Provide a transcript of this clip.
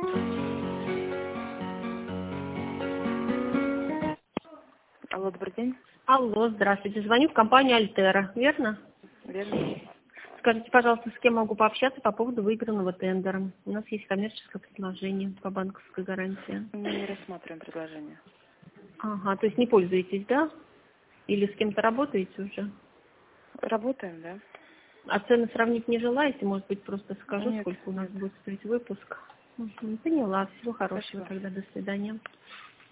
Алло, добрый день. Алло, здравствуйте. Звоню в компанию «Альтера», верно? Верно. Скажите, пожалуйста, с кем могу пообщаться по поводу выигранного тендера? У нас есть коммерческое предложение по банковской гарантии. Мы не рассматриваем предложение. Ага, то есть не пользуетесь, да? Или с кем-то работаете уже? Работаем, да? А цены сравнить не желаете? Может быть, просто скажу, Нет, сколько у нас нет. будет стоить выпуск? Поняла. Всего хорошего Спасибо. тогда. До свидания.